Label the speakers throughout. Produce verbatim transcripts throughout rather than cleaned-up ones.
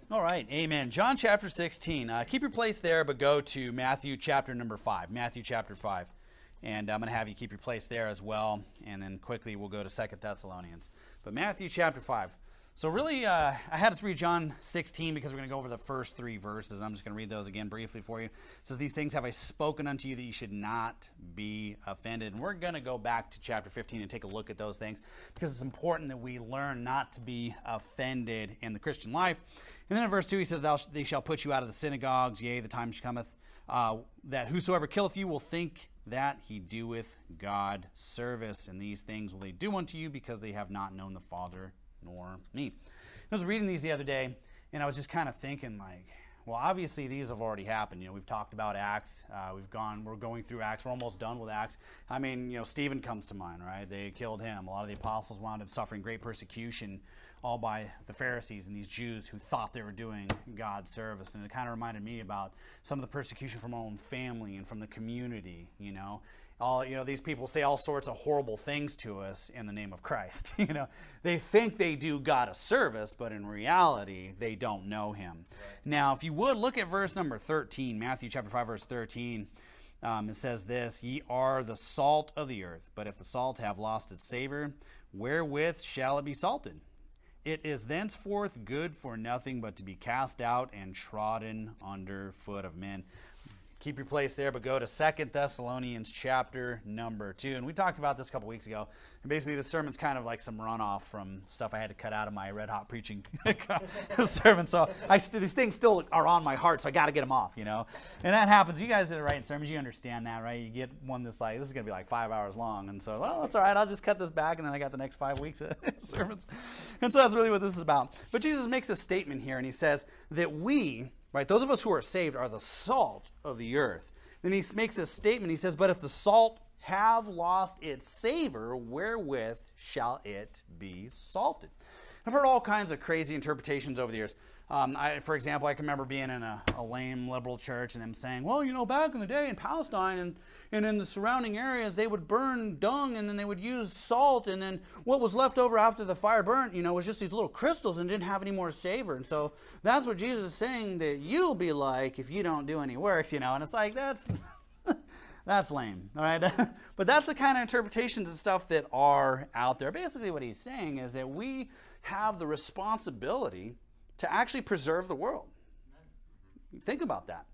Speaker 1: All right, amen. John chapter sixteen. Uh, keep your place there, but go to Matthew chapter number five. Matthew chapter five. And I'm going to have you keep your place there as well. And then quickly we'll go to Second Thessalonians. But Matthew chapter five. So really, uh, I had us read John sixteen because we're going to go over the first three verses. I'm just going to read those again briefly for you. It says, "These things have I spoken unto you that you should not be offended." And we're going to go back to chapter fifteen and take a look at those things because it's important that we learn not to be offended in the Christian life. And then in verse two, he says, Thou, "They shall put you out of the synagogues, yea, the time cometh, uh, that whosoever killeth you will think that he doeth God service. And these things will they do unto you because they have not known the Father nor me." I was reading these the other day, and I was just kind of thinking, like, well, obviously these have already happened. You know, we've talked about Acts. Uh, we've gone, we're going through Acts. We're almost done with Acts. I mean, you know, Stephen comes to mind, right? They killed him. A lot of the apostles wound up suffering great persecution, all by the Pharisees and these Jews who thought they were doing God's service. And it kind of reminded me about some of the persecution from our own family and from the community, you know. All, you know, these people say all sorts of horrible things to us in the name of Christ. You know, they think they do God a service, but in reality, they don't know Him. Right. Now, if you would look at verse number thirteen, Matthew chapter five, verse thirteen. Um, it says this: "Ye are the salt of the earth, but if the salt have lost its savor, wherewith shall it be salted? It is thenceforth good for nothing but to be cast out and trodden under foot of men." Keep your place there, but go to Second Thessalonians chapter number two. And we talked about this a couple weeks ago. And basically, this sermon's kind of like some runoff from stuff I had to cut out of my red hot preaching sermon. So I st- these things still are on my heart, so I got to get them off, you know. And that happens. You guys that are writing sermons, you understand that, right? You get one that's like, this is going to be like five hours long. And so, well, that's all right. I'll just cut this back, and then I got the next five weeks of sermons. And so that's really what this is about. But Jesus makes a statement here, and he says that we... Right, those of us who are saved are the salt of the earth. Then he makes this statement. He says, "But if the salt have lost its savor, wherewith shall it be salted?" I've heard all kinds of crazy interpretations over the years. Um, I, for example, I can remember being in a, a lame liberal church and them saying, well, you know, back in the day in Palestine and, and in the surrounding areas, they would burn dung and then they would use salt, and then what was left over after the fire burnt, you know, was just these little crystals and didn't have any more savor. And so that's what Jesus is saying that you'll be like if you don't do any works, you know. And it's like, that's... That's lame, all right? But that's the kind of interpretations and stuff that are out there. Basically what he's saying is that we have the responsibility to actually preserve the world. Think about that.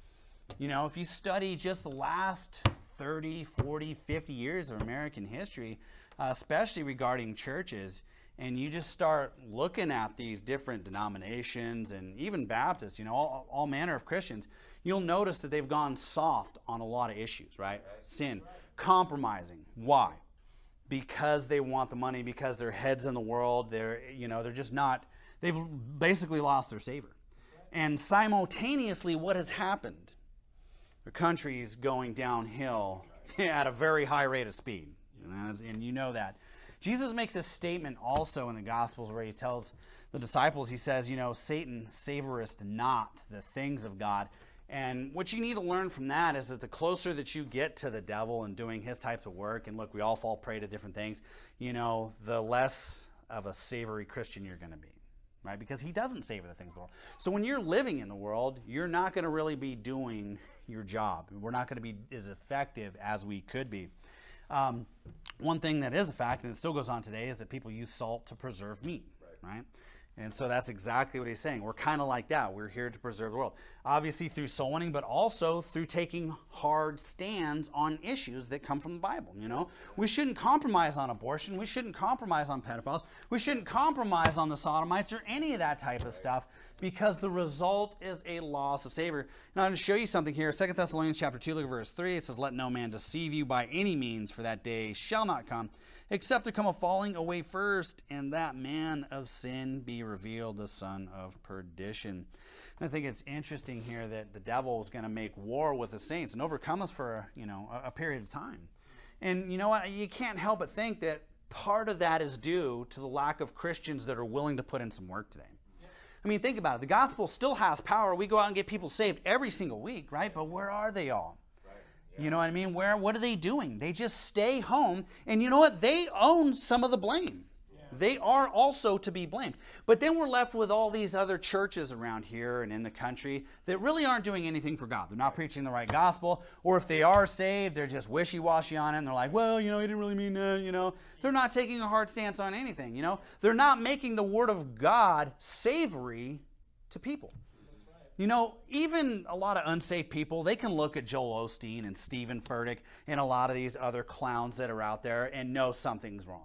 Speaker 1: You know, if you study just the last thirty, forty, fifty years of American history, uh, especially regarding churches, and you just start looking at these different denominations and even Baptists, you know, all, all manner of Christians, you'll notice that they've gone soft on a lot of issues, right? right. Sin, right. Compromising. Why? Because they want the money, because their heads in the world, they're, you know, they're just not, they've basically lost their savor. Right. And simultaneously, what has happened? The country's going downhill right. at a very high rate of speed, yeah. and you know that. Jesus makes a statement also in the Gospels where he tells the disciples, he says, you know, Satan savorest not the things of God. And what you need to learn from that is that the closer that you get to the devil and doing his types of work, and look, we all fall prey to different things, you know, the less of a savory Christian you're going to be, right? Because he doesn't savor the things of the world. So when you're living in the world, you're not going to really be doing your job. We're not going to be as effective as we could be. Um, one thing that is a fact, and it still goes on today, is that people use salt to preserve meat, right? right? And so that's exactly what he's saying. We're kind of like that. We're here to preserve the world. Obviously through soul winning, but also through taking hard stands on issues that come from the Bible, you know? We shouldn't compromise on abortion. We shouldn't compromise on pedophiles. We shouldn't compromise on the sodomites or any of that type of stuff, because the result is a loss of savor. Now I'm going to show you something here. Second Thessalonians chapter two, look at verse three. It says, "Let no man deceive you by any means, for that day shall not come, except to come a falling away first, and that man of sin be revealed, the son of perdition." And I think it's interesting here that the devil is going to make war with the saints and overcome us for, you know, a, a period of time. And you know what? You can't help but think that part of that is due to the lack of Christians that are willing to put in some work today. I mean, think about it. The gospel still has power. We go out and get people saved every single week, right? But where are they all? You know what I mean? Where, what are they doing? They just stay home. And you know what? They own some of the blame. Yeah. They are also to be blamed. But then we're left with all these other churches around here and in the country that really aren't doing anything for God. They're not preaching the right gospel, or if they are saved, they're just wishy-washy on it, and they're like, well, you know, he didn't really mean that, you know. They're not taking a hard stance on anything, you know. They're not making the Word of God savory to people. You know, even a lot of unsaved people, they can look at Joel Osteen and Stephen Furtick and a lot of these other clowns that are out there and know something's wrong.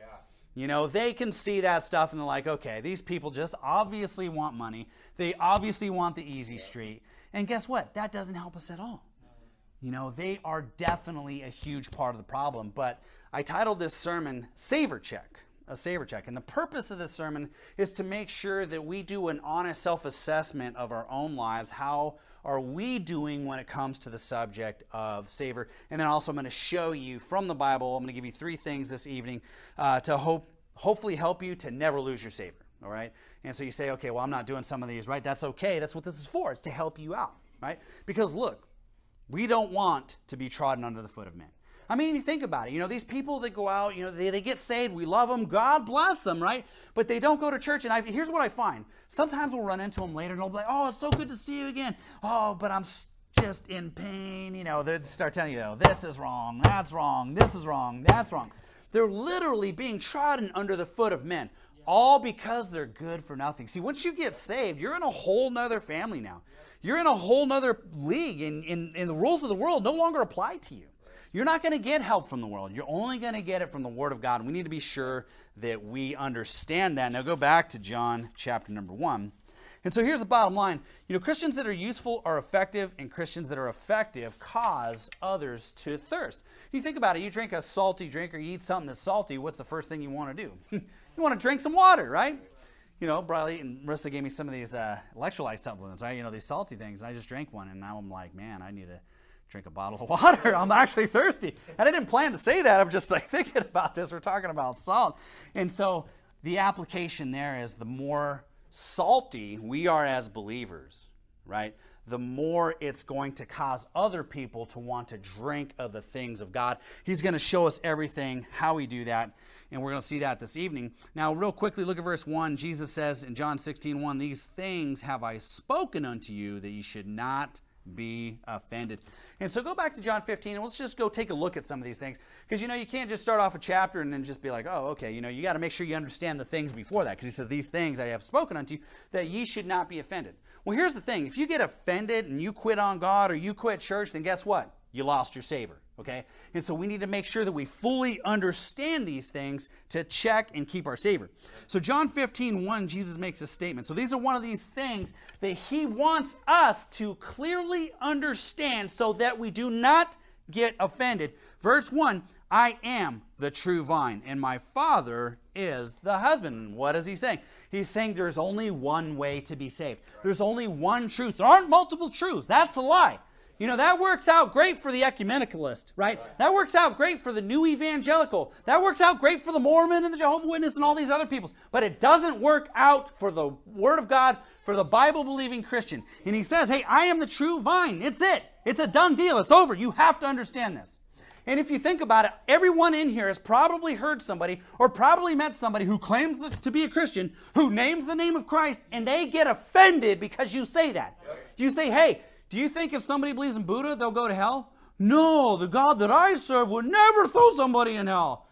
Speaker 1: You know, they can see that stuff and they're like, okay, these people just obviously want money. They obviously want the easy street. And guess what? That doesn't help us at all. You know, they are definitely a huge part of the problem. But I titled this sermon, Savor Check, a Savor Check. And the purpose of this sermon is to make sure that we do an honest self-assessment of our own lives. How are we doing when it comes to the subject of savor? And then also I'm going to show you from the Bible, I'm going to give you three things this evening uh, to hope, hopefully help you to never lose your savor, all right? And so you say, okay, well, I'm not doing some of these, right? That's okay. That's what this is for. It's to help you out, right? Because look, we don't want to be trodden under the foot of men. I mean, you think about it. You know, these people that go out, you know, they, they get saved. We love them. God bless them, right? But they don't go to church. And I, here's what I find. Sometimes we'll run into them later and they'll be like, oh, it's so good to see you again. Oh, but I'm just in pain. You know, they'll start telling you, oh, this is wrong. That's wrong. This is wrong. That's wrong. They're literally being trodden under the foot of men. All because they're good for nothing. See, once you get saved, you're in a whole nother family now. You're in a whole nother league. And, and, and the rules of the world no longer apply to you. You're not going to get help from the world. You're only going to get it from the Word of God. And we need to be sure that we understand that. Now go back to John chapter number one. And so here's the bottom line. You know, Christians that are useful are effective, and Christians that are effective cause others to thirst. You think about it. You drink a salty drink or you eat something that's salty, what's the first thing you want to do? You want to drink some water, right? You know, Briley and Marissa gave me some of these uh, electrolyte supplements, right? You know, these salty things. And I just drank one, and now I'm like, man, I need to drink a bottle of water. I'm actually thirsty. And I didn't plan to say that. I'm just like thinking about this. We're talking about salt. And so the application there is the more salty we are as believers, right, the more it's going to cause other people to want to drink of the things of God. He's going to show us everything, how we do that, and we're going to see that this evening. Now, real quickly, look at verse one. Jesus says in John sixteen one, these things have I spoken unto you, that ye should not be offended. And so go back to John fifteen, and let's just go take a look at some of these things. Because, you know, you can't just start off a chapter and then just be like, oh, okay, you know, you got to make sure you understand the things before that. Because he says, these things I have spoken unto you, that ye should not be offended. Well, here's the thing. If you get offended and you quit on God or you quit church, then guess what? You lost your savor, okay? And so we need to make sure that we fully understand these things to check and keep our savor. So John fifteen one, Jesus makes a statement. So these are one of these things that he wants us to clearly understand so that we do not get offended. Verse one, I am the true vine, and my Father is the husband. What is he saying? He's saying there's only one way to be saved. There's only one truth. There aren't multiple truths. That's a lie. You know, that works out great for the ecumenicalist, right? That works out great for the new evangelical. That works out great for the Mormon and the Jehovah's Witness and all these other peoples. But it doesn't work out for the Word of God, for the Bible-believing Christian. And he says, hey, I am the true vine. It's it. It's a done deal. It's over. You have to understand this. And if you think about it, everyone in here has probably heard somebody or probably met somebody who claims to be a Christian, who names the name of Christ, and they get offended because you say that. You say, hey, do you think if somebody believes in Buddha, they'll go to hell? No, the God that I serve would never throw somebody in hell.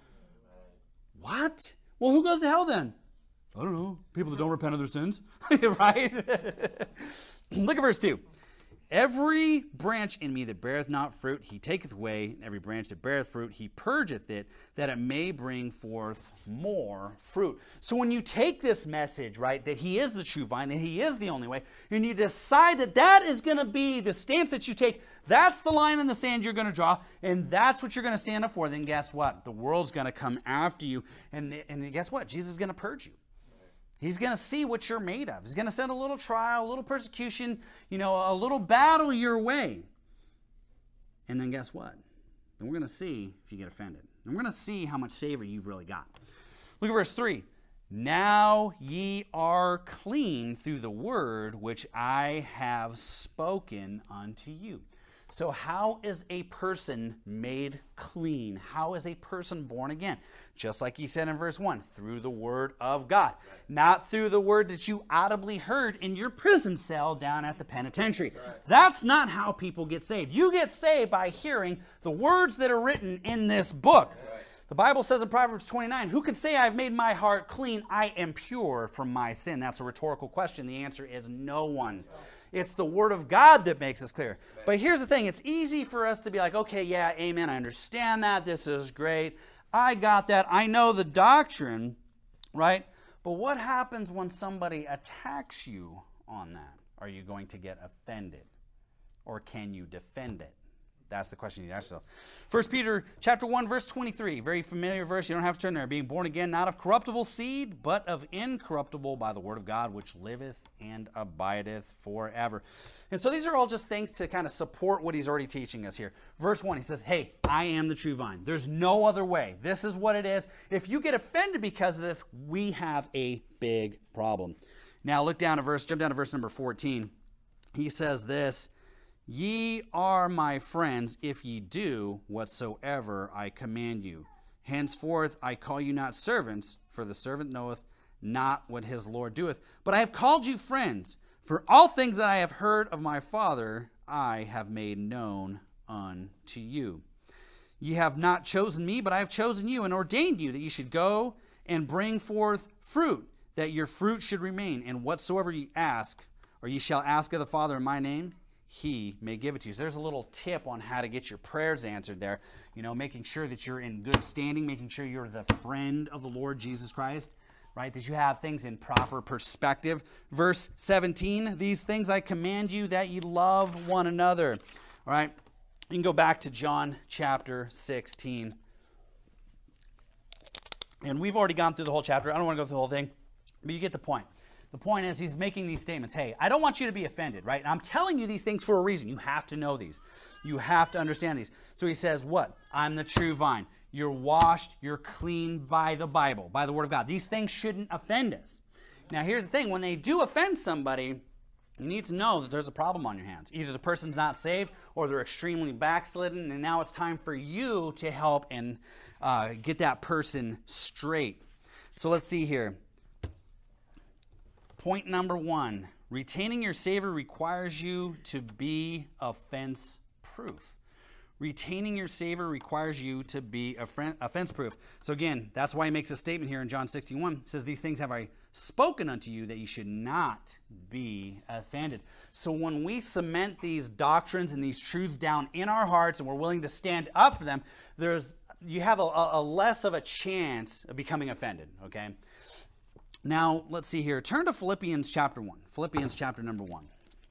Speaker 1: What? Well, who goes to hell then? I don't know. People that don't repent of their sins. Right? Look at verse two. Every branch in me that beareth not fruit, he taketh away. And every branch that beareth fruit, he purgeth it, that it may bring forth more fruit. So when you take this message, right, that he is the true vine, that he is the only way, and you decide that that is going to be the stance that you take, that's the line in the sand you're going to draw, and that's what you're going to stand up for, then guess what? The world's going to come after you, and, and guess what? Jesus is going to purge you. He's going to see what you're made of. He's going to send a little trial, a little persecution, you know, a little battle your way. And then guess what? Then we're going to see if you get offended. And we're going to see how much savor you've really got. Look at verse three. Now ye are clean through the word which I have spoken unto you. So how is a person made clean? How is a person born again? Just like he said in verse one, through the word of God. Not through the word that you audibly heard in your prison cell down at the penitentiary. That's not how people get saved. You get saved by hearing the words that are written in this book. The Bible says in Proverbs twenty-nine, who can say I've made my heart clean? I am pure from my sin. That's a rhetorical question. The answer is no one. It's the Word of God that makes us clear. But here's the thing. It's easy for us to be like, okay, yeah, amen. I understand that. This is great. I got that. I know the doctrine, right? But what happens when somebody attacks you on that? Are you going to get offended? Or can you defend it? That's the question you need to ask yourself. First Peter chapter one, verse twenty-three. Very familiar verse. You don't have to turn there. Being born again, not of corruptible seed, but of incorruptible by the word of God, which liveth and abideth forever. And so these are all just things to kind of support what he's already teaching us here. Verse one, he says, hey, I am the true vine. There's no other way. This is what it is. If you get offended because of this, we have a big problem. Now look down to verse, jump down to verse number fourteen. He says this, ye are my friends if ye do whatsoever I command you. Henceforth I call you not servants, for the servant knoweth not what his Lord doeth. But I have called you friends, for all things that I have heard of my Father I have made known unto you. Ye have not chosen me, but I have chosen you, and ordained you that ye should go and bring forth fruit, that your fruit should remain. And whatsoever ye ask, or ye shall ask of the Father in my name, he may give it to you. So there's a little tip on how to get your prayers answered there. You know, making sure that you're in good standing, making sure you're the friend of the Lord Jesus Christ, right? That you have things in proper perspective. Verse seventeen, these things I command you that ye love one another. All right, you can go back to John chapter sixteen. And we've already gone through the whole chapter. I don't want to go through the whole thing, but you get the point. The point is he's making these statements. Hey, I don't want you to be offended, right? And I'm telling you these things for a reason. You have to know these. You have to understand these. So he says what? I'm the true vine. You're washed. You're clean by the Bible, by the Word of God. These things shouldn't offend us. Now, here's the thing. When they do offend somebody, you need to know that there's a problem on your hands. Either the person's not saved or they're extremely backslidden, and now it's time for you to help and uh, get that person straight. So let's see here. Point number one, retaining your Savior requires you to be offense-proof. Retaining your Savior requires you to be offense-proof. So again, that's why he makes a statement here in John sixteen one. It says, these things have I spoken unto you, that you should not be offended. So when we cement these doctrines and these truths down in our hearts and we're willing to stand up for them, there's you have a, a less of a chance of becoming offended, okay? Now, let's see here. Turn to Philippians chapter one. Philippians chapter number one.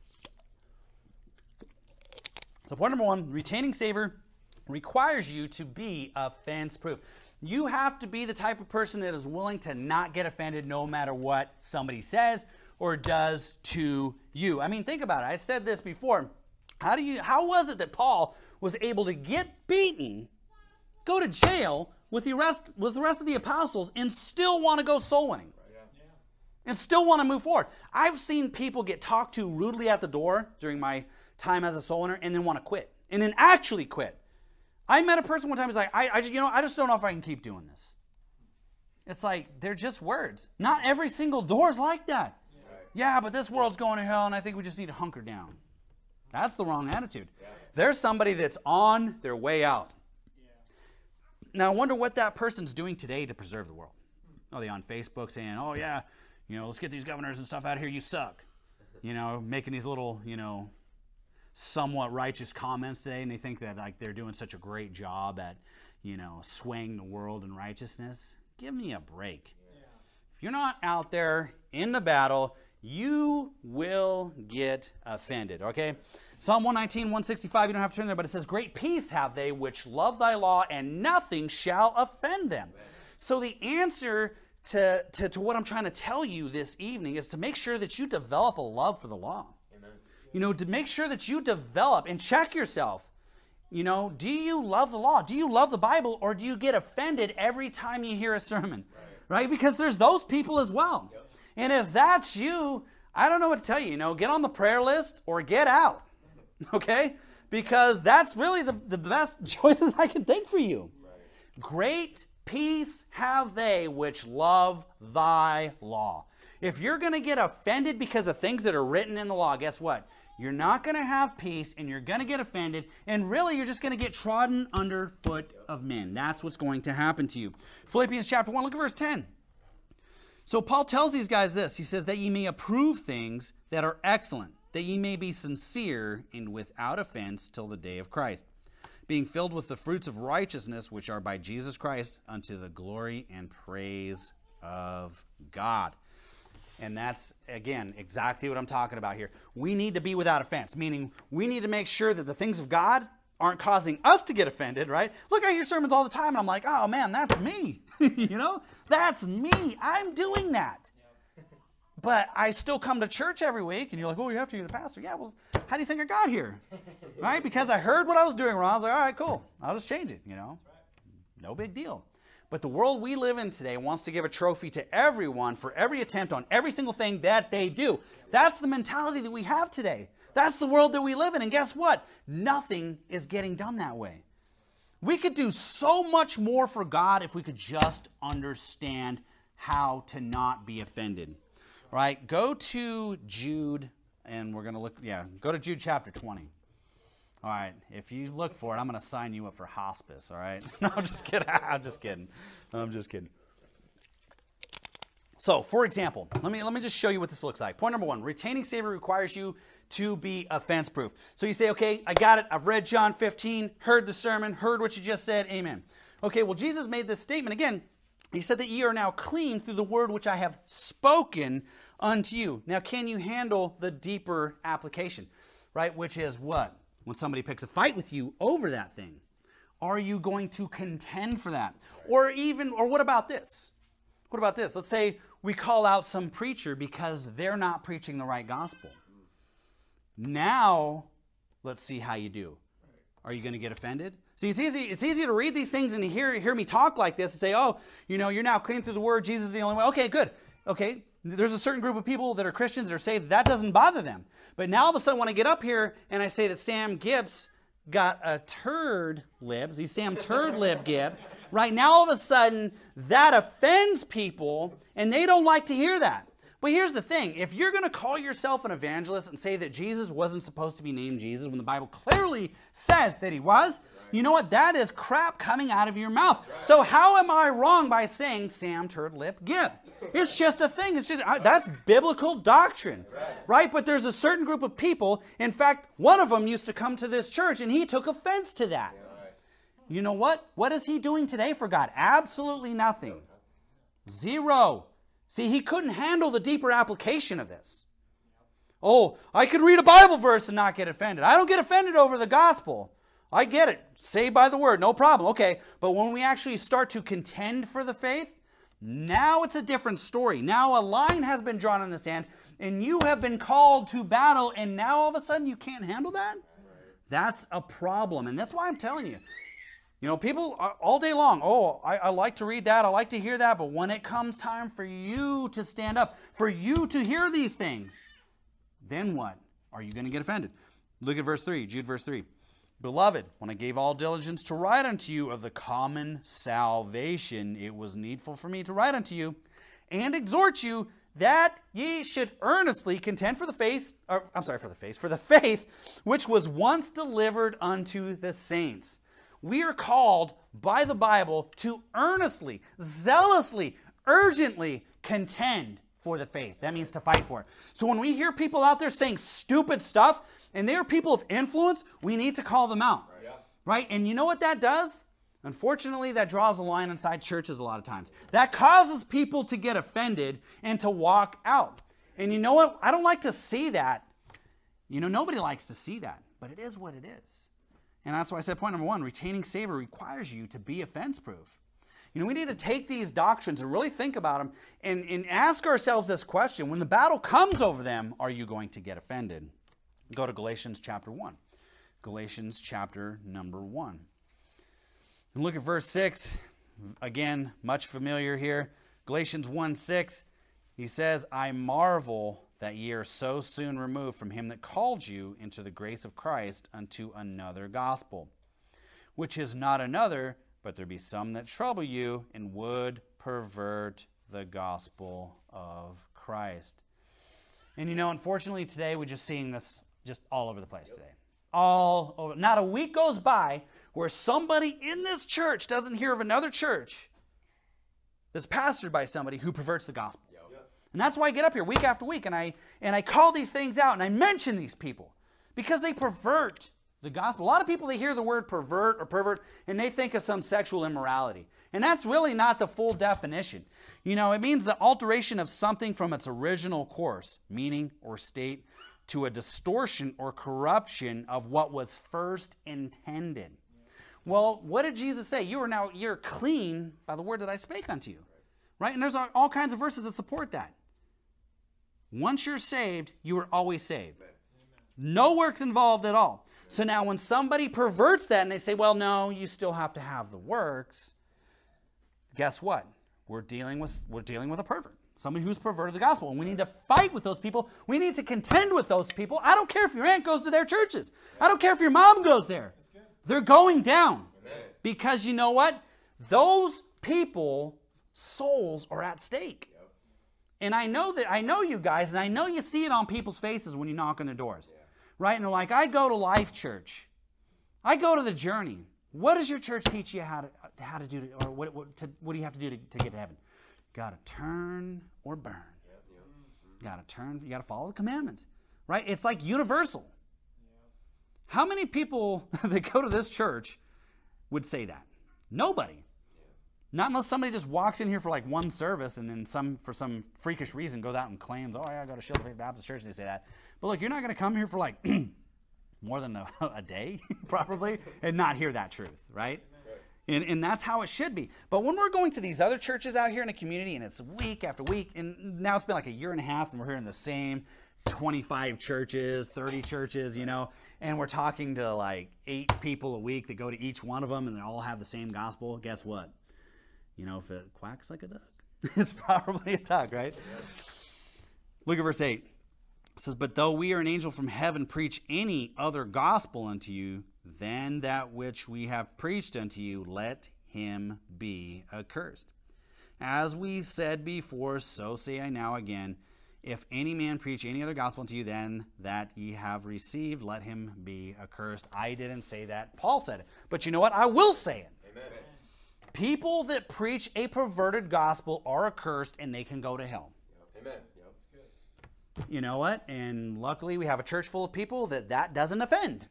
Speaker 1: So point number one, retaining Savior requires you to be offense-proof. You have to be the type of person that is willing to not get offended no matter what somebody says or does to you. I mean, think about it. I said this before. How do you? How was it that Paul was able to get beaten, go to jail with the rest, with the rest of the apostles, and still want to go soul winning? And still want to move forward. I've seen people get talked to rudely at the door during my time as a soul winner and then want to quit. And then actually quit. I met a person one time who's like, I, I just, you know, I just don't know if I can keep doing this. It's like, they're just words. Not every single door is like that. Right. Yeah, but this world's going to hell and I think we just need to hunker down. That's the wrong attitude. Yeah. There's somebody that's on their way out. Yeah. Now, I wonder what that person's doing today to preserve the world. Are they on Facebook saying, oh yeah, you know, let's get these governors and stuff out of here. You suck. You know, making these little, you know, somewhat righteous comments today, and they think that like they're doing such a great job at, you know, swaying the world in righteousness. Give me a break. Yeah. If you're not out there in the battle, you will get offended, okay? Psalm one nineteen, one sixty-five, you don't have to turn there, but it says, great peace have they which love thy law, and nothing shall offend them. Amen. So the answer To, to, to what I'm trying to tell you this evening is to make sure that you develop a love for the law. Amen. You know, to make sure that you develop and check yourself. You know, do you love the law? Do you love the Bible? Or do you get offended every time you hear a sermon? Right? Right? Because there's those people as well. Yep. And if that's you, I don't know what to tell you. You know, get on the prayer list or get out. Okay? because that's really the, the best choices I can think for you. Right. Great peace have they which love thy law. If you're going to get offended because of things that are written in the law, guess what? You're not going to have peace, and you're going to get offended, and really you're just going to get trodden underfoot of men. That's what's going to happen to you. Philippians chapter one, look at verse ten. So Paul tells these guys this. He says that ye may approve things that are excellent, that ye may be sincere and without offense till the day of Christ, being filled with the fruits of righteousness which are by Jesus Christ unto the glory and praise of God. And that's, again, exactly what I'm talking about here. We need to be without offense, meaning we need to make sure that the things of God aren't causing us to get offended, right? Look, I hear sermons all the time, and I'm like, oh, man, that's me. You know? That's me. I'm doing that. But I still come to church every week, and you're like, oh, you have to be the pastor. Yeah, well, how do you think I got here? Right? Because I heard what I was doing wrong. I was like, all right, cool. I'll just change it, you know? No big deal. But the world we live in today wants to give a trophy to everyone for every attempt on every single thing that they do. That's the mentality that we have today. That's the world that we live in. And guess what? Nothing is getting done that way. We could do so much more for God if we could just understand how to not be offended. All right, go to Jude, and we're going to look, yeah, go to Jude chapter twenty. All right, if you look for it, I'm going to sign you up for hospice, all right? No, I'm just kidding. I'm just kidding. I'm just kidding. So, for example, let me let me just show you what this looks like. Point number one, retaining savor requires you to be offense-proof. So you say, okay, I got it. I've read John fifteen, heard the sermon, heard what you just said. Amen. Okay, well, Jesus made this statement again. He said that ye are now clean through the word which I have spoken unto you. Now, can you handle the deeper application, right? Which is what? When somebody picks a fight with you over that thing, are you going to contend for that? Or even, or what about this? What about this? Let's say we call out some preacher because they're not preaching the right gospel. Now, let's see how you do. Are you going to get offended? See, it's easy, it's easy to read these things and hear, hear me talk like this and say, oh, you know, you're now clean through the word. Jesus is the only way. Okay, good. Okay, there's a certain group of people that are Christians that are saved. That doesn't bother them. But now all of a sudden when I get up here and I say that Sam Gibbs got a turd libs, he's Sam Turd Lib Gibb, right now all of a sudden that offends people and they don't like to hear that. But here's the thing, if you're going to call yourself an evangelist and say that Jesus wasn't supposed to be named Jesus when the Bible clearly says that he was, you know what? That is crap coming out of your mouth. So how am I wrong by saying Sam Turd Lip Gibb? It's just a thing. It's just, that's biblical doctrine, right? But there's a certain group of people, in fact, one of them used to come to this church and he took offense to that. You know what? What is he doing today for God? Absolutely nothing. Zero. See, he couldn't handle the deeper application of this. Oh, I could read a Bible verse and not get offended. I don't get offended over the gospel. I get it. Saved by the word, no problem. Okay, but when we actually start to contend for the faith, now it's a different story. Now a line has been drawn in the sand, and you have been called to battle, and now all of a sudden you can't handle that? That's a problem, and that's why I'm telling you. You know, people all day long, oh, I, I like to read that, I like to hear that, but when it comes time for you to stand up, for you to hear these things, then what? Are you going to get offended? Look at verse three, Jude verse three. Beloved, when I gave all diligence to write unto you of the common salvation, it was needful for me to write unto you and exhort you that ye should earnestly contend for the faith, or, I'm sorry, for the faith, for the faith which was once delivered unto the saints. We are called by the Bible to earnestly, zealously, urgently contend for the faith. That means to fight for it. So when we hear people out there saying stupid stuff, and they are people of influence, we need to call them out. Right? Yeah. Right? And you know what that does? Unfortunately, that draws a line inside churches a lot of times. That causes people to get offended and to walk out. And you know what? I don't like to see that. You know, nobody likes to see that, but it is what it is. And that's why I said point number one, retaining savor requires you to be offense-proof. You know, we need to take these doctrines and really think about them and, and ask ourselves this question. When the battle comes over them, are you going to get offended? Go to Galatians chapter one. Galatians chapter number one. And look at verse six. Again, much familiar here. Galatians one six. He says, I marvel that ye are so soon removed from him that called you into the grace of Christ unto another gospel, which is not another, but there be some that trouble you and would pervert the gospel of Christ. And you know, unfortunately today we're just seeing this just all over the place today. All over. Not a week goes by where somebody in this church doesn't hear of another church that's pastored by somebody who perverts the gospel. And that's why I get up here week after week and I and I call these things out and I mention these people because they pervert the gospel. A lot of people, they hear the word pervert or pervert and they think of some sexual immorality. And that's really not the full definition. You know, it means the alteration of something from its original course, meaning or state, to a distortion or corruption of what was first intended. Well, what did Jesus say? You are now, you're clean by the word that I spake unto you. Right? And there's all kinds of verses that support that. Once you're saved, you are always saved. Amen. No works involved at all. Amen. So now when somebody perverts that and they say, well, no, you still have to have the works, guess what? We're dealing with, we're dealing with a pervert. Somebody who's perverted the gospel. And we need to fight with those people. We need to contend with those people. I don't care if your aunt goes to their churches. I don't care if your mom goes there. They're going down. Amen. Because you know what? Those people, souls are at stake. Yep. And I know that I know you guys, and I know you see it on people's faces when you knock on their doors. Yeah. Right? And they're like, I go to Life Church. I go to the Journey. What does your church teach you how to how to do to, or what what, to, what do you have to do to, to get to heaven? Got to turn or burn. Yep. Yep. Mm-hmm. Got to turn, you got to follow the commandments. Right? It's like universal. Yep. How many people that go to this church would say that? Nobody. Not unless somebody just walks in here for like one service and then some for some freakish reason goes out and claims, oh, yeah, I go to Shield of Faith Baptist Church, and they say that. But look, you're not going to come here for like more than a, a day, probably, and not hear that truth, right? And, and that's how it should be. But when we're going to these other churches out here in the community, and it's week after week, and now it's been like a year and a half, and we're hearing the same twenty-five churches, thirty churches, you know, and we're talking to like eight people a week that go to each one of them, and they all have the same gospel. Guess what? You know, if it quacks like a duck, it's probably a duck, right? Look at verse eight. It says, but though we are an angel from heaven preach any other gospel unto you than that which we have preached unto you, let him be accursed. As we said before, so say I now again, if any man preach any other gospel unto you than that ye have received, let him be accursed. I didn't say that. Paul said it. But you know what? I will say it. Amen. People that preach a perverted gospel are accursed and they can go to hell. Yep. Amen. Yep. That's good. You know what? And luckily we have a church full of people that that doesn't offend.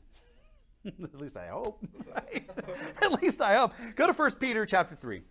Speaker 1: At least I hope. Right? At least I hope. Go to First Peter chapter three.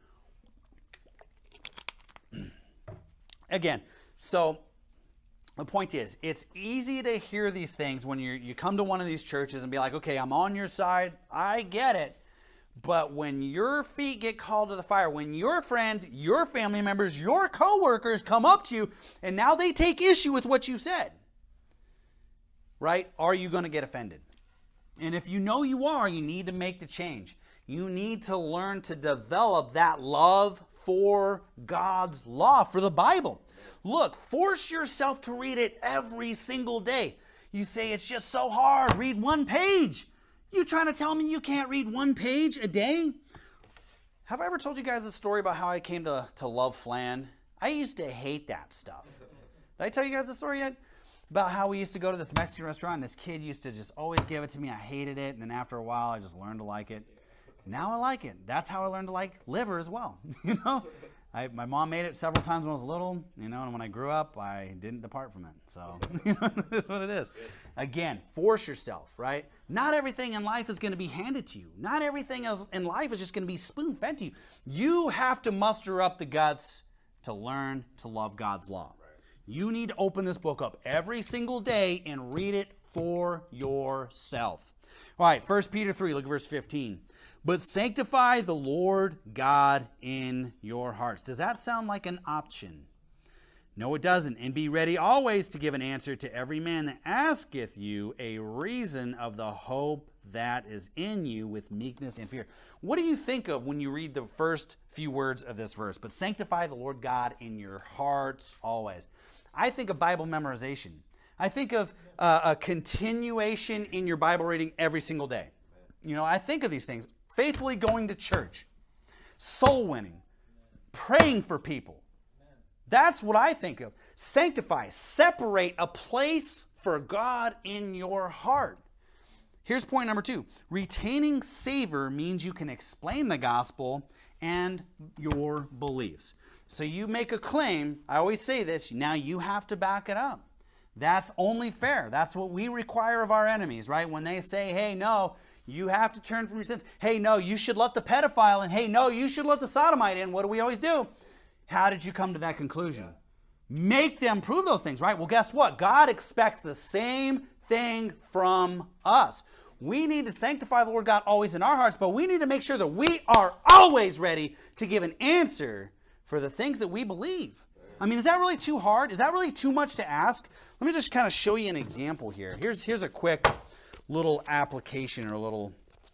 Speaker 1: Again, so the point is, it's easy to hear these things when you you come to one of these churches and be like, okay, I'm on your side. I get it. But when your feet get called to the fire, when your friends, your family members, your coworkers come up to you and now they take issue with what you said, right? Are you going to get offended? And if you know you are, you need to make the change. You need to learn to develop that love for God's law, for the Bible. Look, force yourself to read it every single day. You say, it's just so hard. Read one page. You trying to tell me you can't read one page a day? Have I ever told you guys a story about how I came to, to love flan? I used to hate that stuff. Did I tell you guys the story yet? About how we used to go to this Mexican restaurant and this kid used to just always give it to me. I hated it. And then after a while, I just learned to like it. Now I like it. That's how I learned to like liver as well. You know, I, my mom made it several times when I was little, you know, and when I grew up, I didn't depart from it. So, you know, that's what it is. Again, force yourself, right? Not everything in life is going to be handed to you. Not everything else in life is just going to be spoon-fed to you. You have to muster up the guts to learn to love God's law. You need to open this book up every single day and read it for yourself. All right, First Peter three, look at verse fifteen. But sanctify the Lord God in your hearts. Does that sound like an option? No, it doesn't. And be ready always to give an answer to every man that asketh you a reason of the hope that is in you with meekness and fear. What do you think of when you read the first few words of this verse? But sanctify the Lord God in your hearts always. I think of Bible memorization. I think of uh, a continuation in your Bible reading every single day. You know, I think of these things. Faithfully going to church, soul winning, praying for people. That's what I think of. Sanctify, separate a place for God in your heart. Here's point number two. Retaining savor means you can explain the gospel and your beliefs. So you make a claim, I always say this, now you have to back it up. That's only fair. That's what we require of our enemies, right? When they say, hey, no, you have to turn from your sins. Hey, no, you should let the pedophile in. Hey, no, you should let the sodomite in. What do we always do? How did you come to that conclusion? Yeah. Make them prove those things, right? Well, guess what? God expects the same thing from us. We need to sanctify the Lord God always in our hearts, but we need to make sure that we are always ready to give an answer for the things that we believe. I mean, is that really too hard? Is that really too much to ask? Let me just kind of show you an example here. Here's, here's a quick little application or a little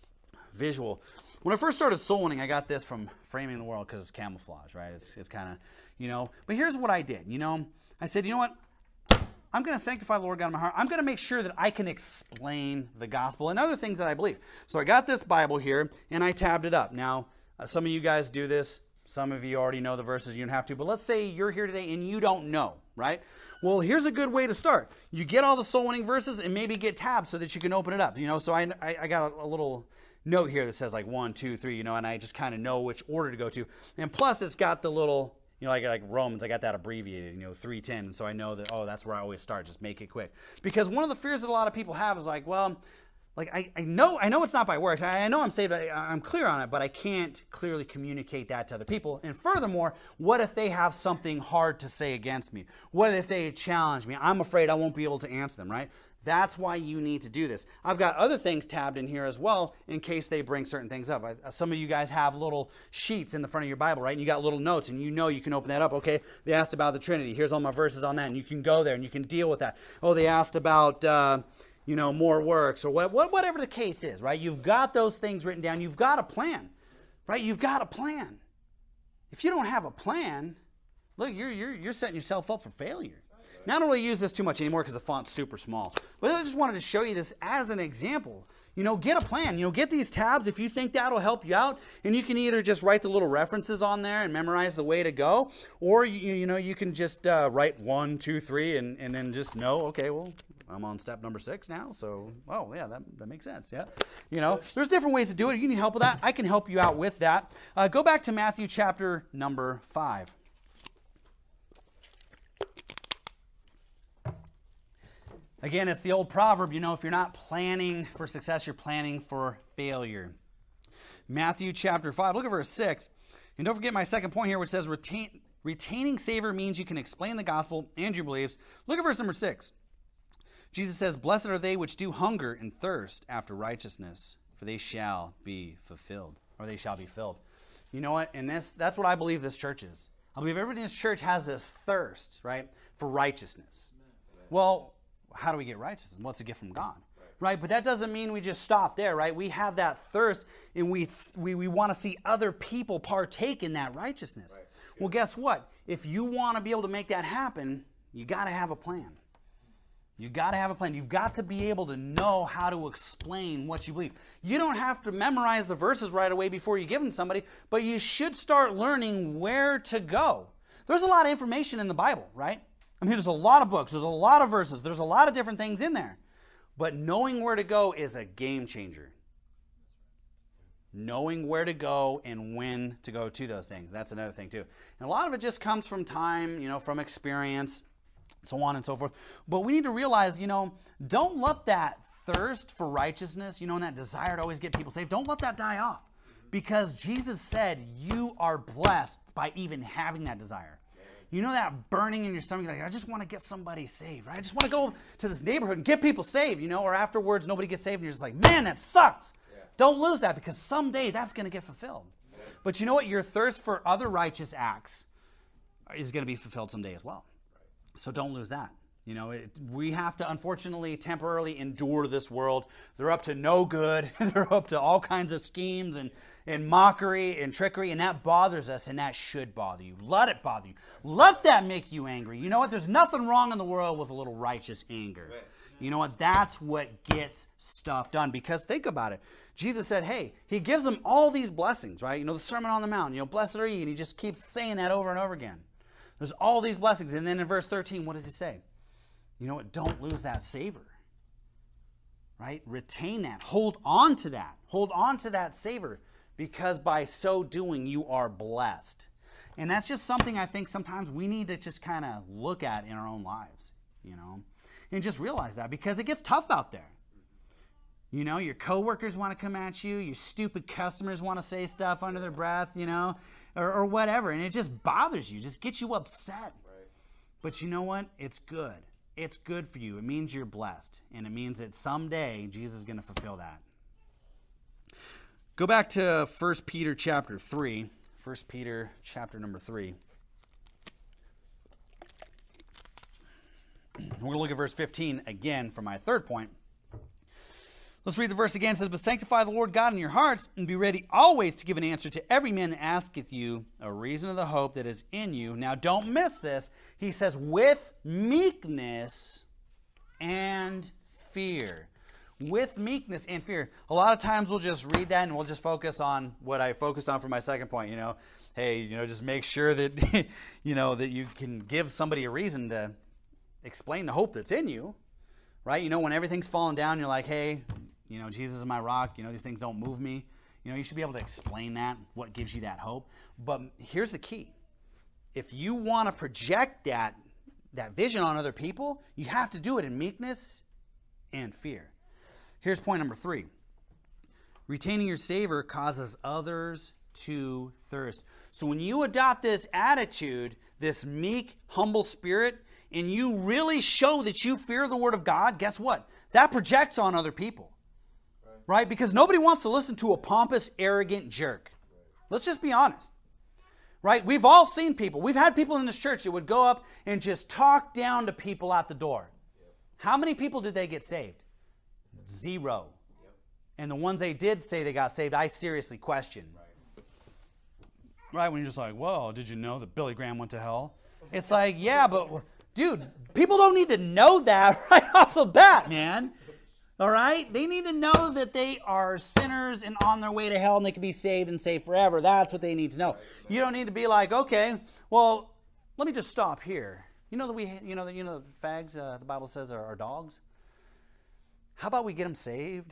Speaker 1: visual. When I first started soul winning, I got this from Framing the World because it's camouflage, right? It's, it's kind of, you know, but here's what I did. You know, I said, you know what? I'm going to sanctify the Lord God in my heart. I'm going to make sure that I can explain the gospel and other things that I believe. So I got this Bible here and I tabbed it up. Now, uh, some of you guys do this. Some of you already know the verses, you don't have to. But let's say you're here today and you don't know, right? Well, here's a good way to start. You get all the soul winning verses and maybe get tabs so that you can open it up. You know, so I, I, I got a, a little note here that says like one, two, three, you know, and I just kind of know which order to go to. And plus it's got the little, you know, like, like Romans, I got that abbreviated, you know, three ten. So I know that, oh, that's where I always start. Just make it quick. Because one of the fears that a lot of people have is like, well, like I, I know I know it's not by works. I, I know I'm saved. I, I'm clear on it, but I can't clearly communicate that to other people. And furthermore, what if they have something hard to say against me? What if they challenge me? I'm afraid I won't be able to answer them, right? That's why you need to do this. I've got other things tabbed in here as well in case they bring certain things up. I, some of you guys have little sheets in the front of your Bible, right? And you got little notes and you know you can open that up. Okay, they asked about the Trinity. Here's all my verses on that. And you can go there and you can deal with that. Oh, they asked about... Uh, you know, more works or what, whatever the case is, right? You've got those things written down. You've got a plan, right? You've got a plan. If you don't have a plan, look, you're, you're, you're setting yourself up for failure. Now, I don't really use this too much anymore because the font's super small. But I just wanted to show you this as an example. You know, get a plan. You know, get these tabs if you think that'll help you out. And you can either just write the little references on there and memorize the way to go. Or, you, you know, you can just uh, write one, two, three, and, and then just know, okay, well, I'm on step number six now, so, oh, yeah, that, that makes sense, yeah. You know, there's different ways to do it. You need help with that. I can help you out with that. Uh, go back to Matthew chapter number five. Again, it's the old proverb, you know, if you're not planning for success, you're planning for failure. Matthew chapter five, look at verse six. And don't forget my second point here, which says retain, retaining savor means you can explain the gospel and your beliefs. Look at verse number six. Jesus says, blessed are they which do hunger and thirst after righteousness, for they shall be fulfilled, or they shall be filled. You know what? And this, that's what I believe this church is. I believe everybody in this church has this thirst, right, for righteousness. Well, how do we get righteousness? What's a gift from God? Right? But that doesn't mean we just stop there, right? We have that thirst, and we, we, we want to see other people partake in that righteousness. Right. Well, guess what? If you want to be able to make that happen, you got to have a plan. You got to have a plan. You've got to be able to know how to explain what you believe. You don't have to memorize the verses right away before you give them to somebody, but you should start learning where to go. There's a lot of information in the Bible, right? I mean, there's a lot of books. There's a lot of verses. There's a lot of different things in there. But knowing where to go is a game changer. Knowing where to go and when to go to those things. That's another thing, too. And a lot of it just comes from time, you know, from experience, so on and so forth. But we need to realize, you know, don't let that thirst for righteousness, you know, and that desire to always get people saved, don't let that die off. Because Jesus said you are blessed by even having that desire. You know that burning in your stomach, like, I just want to get somebody saved, right? I just want to go to this neighborhood and get people saved, you know, or afterwards nobody gets saved and you're just like, man, that sucks. Yeah. Don't lose that because someday that's going to get fulfilled. Yeah. But you know what? Your thirst for other righteous acts is going to be fulfilled someday as well. So don't lose that. You know, it, we have to unfortunately temporarily endure this world. They're up to no good. They're up to all kinds of schemes and, and mockery and trickery, and that bothers us, and that should bother you. Let it bother you. Let that make you angry. You know what? There's nothing wrong in the world with a little righteous anger. You know what? That's what gets stuff done. Because think about it. Jesus said, hey, he gives them all these blessings, right? You know, the Sermon on the Mount, you know, blessed are ye, and he just keeps saying that over and over again. There's all these blessings. And then in verse thirteen, what does he say? You know what? Don't lose that savor, right? Retain that. Hold on to that. Hold on to that savor, because by so doing, you are blessed. And that's just something I think sometimes we need to just kind of look at in our own lives, you know, and just realize that, because it gets tough out there. You know, your coworkers want to come at you. Your stupid customers want to say stuff under their breath, you know, or, or whatever. And it just bothers you, just gets you upset. Right. But you know what? It's good. It's good for you. It means you're blessed. And it means that someday Jesus is going to fulfill that. Go back to First Peter chapter three. First Peter chapter number three. We're going to look at verse fifteen again for my third point. Let's read the verse again. It says, but sanctify the Lord God in your hearts, and be ready always to give an answer to every man that asketh you a reason of the hope that is in you. Now, don't miss this. He says, with meekness and fear. With meekness and fear. A lot of times we'll just read that and we'll just focus on what I focused on for my second point. You know, hey, you know, just make sure that, you know, that you can give somebody a reason to explain the hope that's in you. Right? You know, when everything's falling down, you're like, hey, you know, Jesus is my rock. You know, these things don't move me. You know, you should be able to explain that, what gives you that hope. But here's the key. If you want to project that, that vision on other people, you have to do it in meekness and fear. Here's point number three. Retaining your savor causes others to thirst. So when you adopt this attitude, this meek, humble spirit, and you really show that you fear the Word of God, guess what? That projects on other people. Right? Right? Because nobody wants to listen to a pompous, arrogant jerk. Right. Let's just be honest. Right? We've all seen people. We've had people in this church that would go up and just talk down to people at the door. Yep. How many people did they get saved? Zero. Yep. And the ones they did say they got saved, I seriously question. Right? Right? When you're just like, whoa, did you know that Billy Graham went to hell? It's like, yeah, but... Dude, people don't need to know that right off the bat, man. All right? They need to know that they are sinners and on their way to hell and they can be saved and saved forever. That's what they need to know. You don't need to be like, okay, well, let me just stop here. You know that we, you know, you know, the fags, uh, the Bible says, are, are dogs. How about we get them saved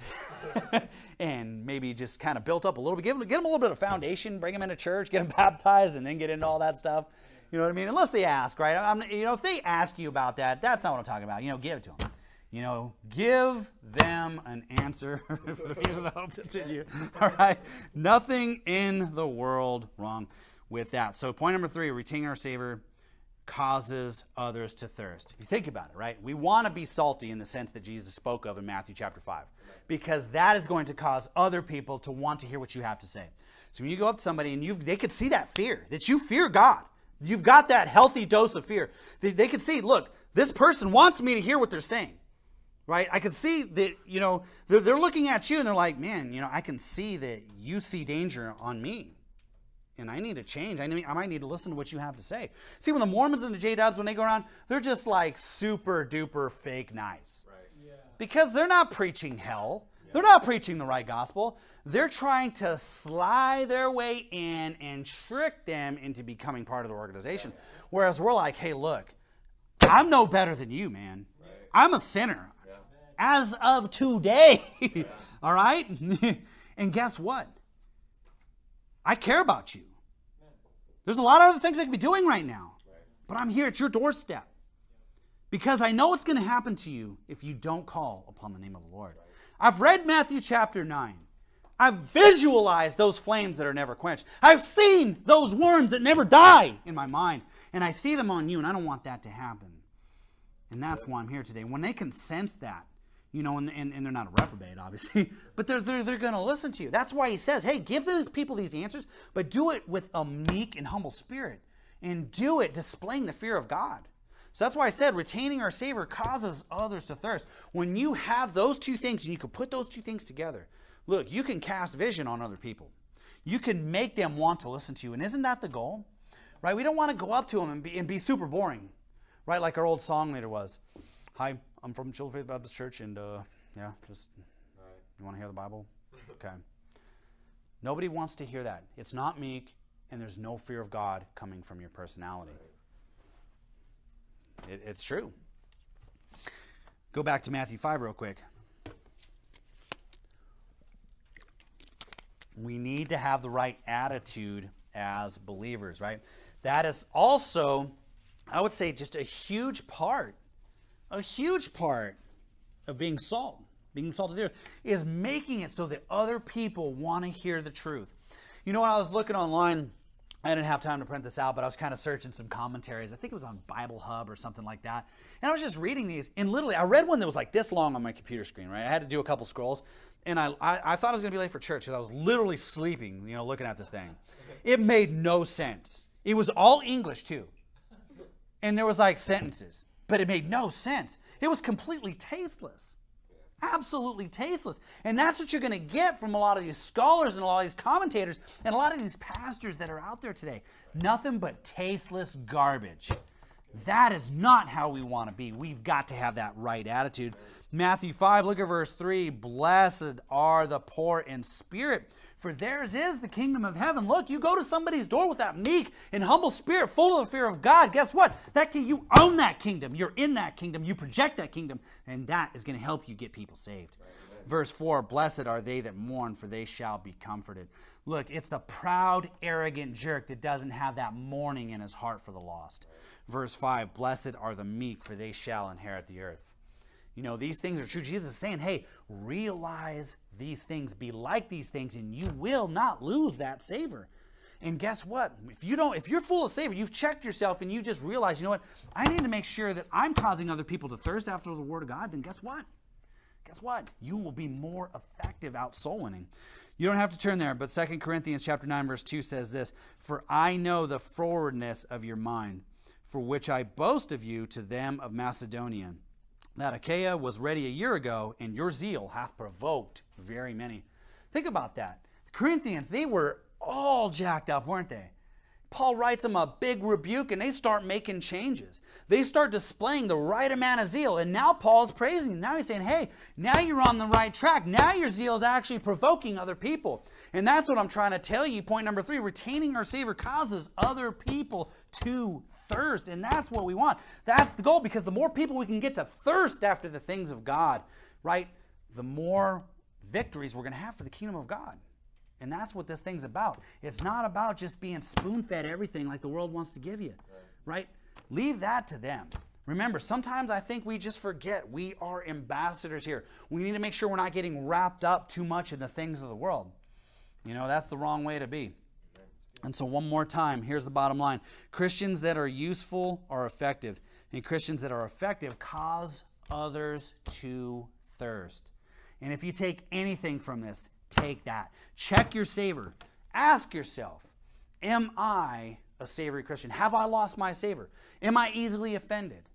Speaker 1: and maybe just kind of built up a little bit, give them, get them a little bit of foundation, bring them into church, get them baptized, and then get into all that stuff. You know what I mean? Unless they ask, right? I'm, you know, if they ask you about that, that's not what I'm talking about. You know, give it to them. You know, give them an answer for the reason of the hope that's in you. All right? Nothing in the world wrong with that. So point number three, retaining our savor causes others to thirst. You think about it, right? We want to be salty in the sense that Jesus spoke of in Matthew chapter five, because that is going to cause other people to want to hear what you have to say. So when you go up to somebody and you they could see that fear, that you fear God. You've got that healthy dose of fear. They, they can see, look, this person wants me to hear what they're saying, right? I can see that, you know, they're, they're looking at you and they're like, man, you know, I can see that you see danger on me. And I need to change. I, need, I might need to listen to what you have to say. See, when the Mormons and the J-Dubs, when they go around, they're just like super duper fake nice. Right. Yeah. Because they're not preaching hell. Yeah. They're not preaching the right gospel. They're trying to slide their way in and trick them into becoming part of the organization. Yeah. Whereas we're like, hey, look, I'm no better than you, man. Right. I'm a sinner. Yeah. As of today. Yeah. All right? And guess what? I care about you. There's a lot of other things I could be doing right now. But I'm here at your doorstep. Because I know what's going to happen to you if you don't call upon the name of the Lord. I've read Matthew chapter nine. I've visualized those flames that are never quenched. I've seen those worms that never die in my mind. And I see them on you, and I don't want that to happen. And that's why I'm here today. When they can sense that, you know, and, and, and they're not a reprobate, obviously, but they're, they're, they're going to listen to you. That's why he says, hey, give those people these answers, but do it with a meek and humble spirit. And do it displaying the fear of God. So that's why I said retaining our Savior causes others to thirst. When you have those two things and you can put those two things together, look, you can cast vision on other people. You can make them want to listen to you. And isn't that the goal? Right? We don't want to go up to them and be, and be super boring. Right? Like our old song leader was. Hi, I'm from Children Faith Baptist Church, and uh, yeah, just, right. You want to hear the Bible? Okay. Nobody wants to hear that. It's not meek, and there's no fear of God coming from your personality. Right. It, it's true. Go back to Matthew five real quick. We need to have the right attitude as believers, right? That is also, I would say, just a huge part, a huge part of being salt, being salt of the earth, is making it so that other people want to hear the truth. You know, when I was looking online, I didn't have time to print this out, but I was kind of searching some commentaries. I think it was on Bible Hub or something like that. And I was just reading these, and literally, I read one that was like this long on my computer screen, right? I had to do a couple scrolls, and I, I, I thought I was going to be late for church because I was literally sleeping, you know, looking at this thing. It made no sense. It was all English, too. And there was like sentences, but it made no sense. It was completely tasteless. Absolutely tasteless. And that's what you're going to get from a lot of these scholars and a lot of these commentators and a lot of these pastors that are out there today. Nothing but tasteless garbage. That is not how we want to be. We've got to have that right attitude. Matthew five, look at verse three. Blessed are the poor in spirit, for theirs is the kingdom of heaven. Look, you go to somebody's door with that meek and humble spirit, full of the fear of God. Guess what? That can, you own that kingdom. You're in that kingdom. You project that kingdom, and that is going to help you get people saved. Right. Verse four, blessed are they that mourn, for they shall be comforted. Look, it's the proud, arrogant jerk that doesn't have that mourning in his heart for the lost. Right. Verse five, blessed are the meek, for they shall inherit the earth. You know, these things are true. Jesus is saying, hey, realize these things, be like these things, and you will not lose that savor. And guess what? If you don't, if you're full of savor, you've checked yourself and you just realize, you know what? I need to make sure that I'm causing other people to thirst after the Word of God. Then guess what? Guess what? You will be more effective out soul winning. You don't have to turn there, but Second Corinthians chapter nine, verse two says this, for I know the forwardness of your mind, for which I boast of you to them of Macedonia, that Achaia was ready a year ago, and your zeal hath provoked very many. Think about that. The Corinthians, they were all jacked up, weren't they? Paul writes them a big rebuke, and they start making changes. They start displaying the right amount of zeal, and now Paul's praising them. Now he's saying, hey, now you're on the right track. Now your zeal is actually provoking other people. And that's what I'm trying to tell you. Point number three, retaining our Savior causes other people to thirst, and that's what we want. That's the goal, because the more people we can get to thirst after the things of God, right, the more victories we're going to have for the kingdom of God. And that's what this thing's about. It's not about just being spoon-fed everything like the world wants to give you, right? right? Leave that to them. Remember, sometimes I think we just forget we are ambassadors here. We need to make sure we're not getting wrapped up too much in the things of the world. You know, that's the wrong way to be. And so one more time, here's the bottom line. Christians that are useful are effective, and Christians that are effective cause others to thirst. And if you take anything from this, take that. Check your savor. Ask yourself, am I a savory Christian? Have I lost my savor? Am I easily offended?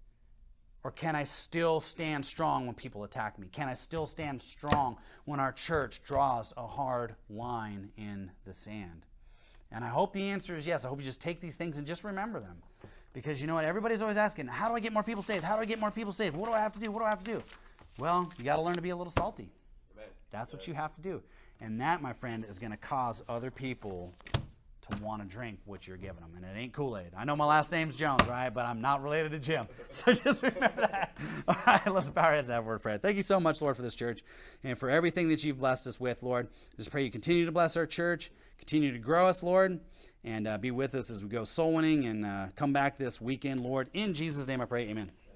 Speaker 1: Or can I still stand strong when people attack me? Can I still stand strong when our church draws a hard line in the sand? And I hope the answer is yes. I hope you just take these things and just remember them. Because you know what? Everybody's always asking, how do I get more people saved? How do I get more people saved? What do I have to do? What do I have to do? Well, you got to learn to be a little salty. Amen. That's what you have to do. And that, my friend, is going to cause other people to want to drink what you're giving them. And it ain't Kool-Aid. I know my last name's Jones, right? But I'm not related to Jim. So just remember that. All right, let's bow our heads and have a word of prayer. Thank you so much, Lord, for this church and for everything that you've blessed us with, Lord. Just pray you continue to bless our church, continue to grow us, Lord, and uh, be with us as we go soul winning and uh, come back this weekend, Lord. In Jesus' name I pray, amen.